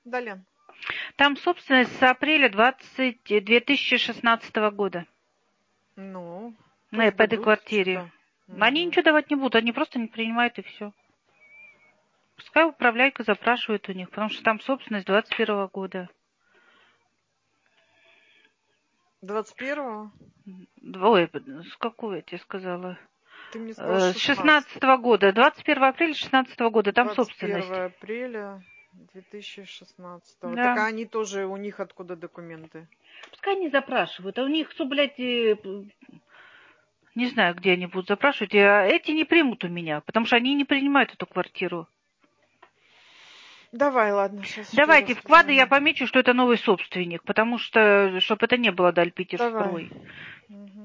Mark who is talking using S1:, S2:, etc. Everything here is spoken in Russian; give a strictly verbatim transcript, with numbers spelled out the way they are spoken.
S1: Далее.
S2: Там собственность с апреля двадцать, две тысячи шестнадцатого года.
S1: Ну,
S2: На,
S1: пусть
S2: по этой
S1: дадут
S2: квартире.
S1: что-то.
S2: Они
S1: Угу.
S2: ничего давать не будут, они просто не принимают и все. Пускай управляйка запрашивает у них, потому что там собственность двадцать первого года.
S1: двадцать первого?
S2: Ой, с какого я тебе сказала?
S1: Ты мне сказал
S2: С
S1: шестнадцать.
S2: шестнадцатого года, двадцать первого апреля шестнадцатого года, там
S1: двадцать
S2: собственность.
S1: первого апреля две тысячи шестнадцатого. Так
S2: Да.
S1: а они тоже, у них откуда документы?
S2: Пускай они запрашивают, а у них, что, блядь, э, не знаю, где они будут запрашивать, а эти не примут у меня, потому что они не принимают эту квартиру.
S1: Давай, ладно, сейчас еще раз
S2: Давайте вклады я
S1: позвоню.
S2: помечу, что это новый собственник, потому что, чтобы это не было Даль
S1: Давай.
S2: Питерстрой.
S1: Угу.